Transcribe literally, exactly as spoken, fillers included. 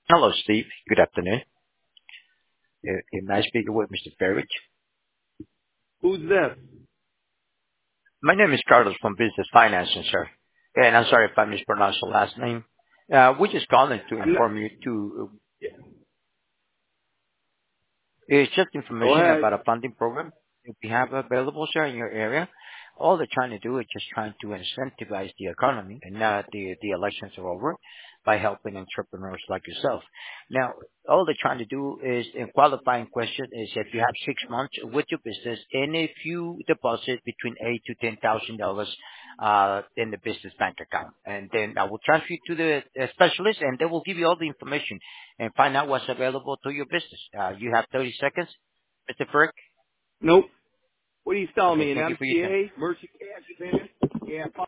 Hello, Steve. Good afternoon. Uh, Am I speaking with Mister Farage? Who's this? My name is Carlos from Business Financing, sir. And I'm sorry if I mispronounced the last name. Uh, We're just calling to I'm not. inform you to, it's just Go information ahead. about a funding program that we have available, sir, in your area. All they're trying to do is just trying to incentivize the economy, and now the the elections are over, by helping entrepreneurs like yourself. Now, all they're trying to do is, in qualifying question, is if you have six months with your business, and if you deposit between eight to ten thousand dollars uh in the business bank account, and then I will transfer you to the uh, specialist, and they will give you all the information and find out what's available to your business. Uh, you have thirty seconds, Mister Frick. Nope. What are you selling Okay, me? An thank you for your time. M C A? Merchant cash advance? Yeah.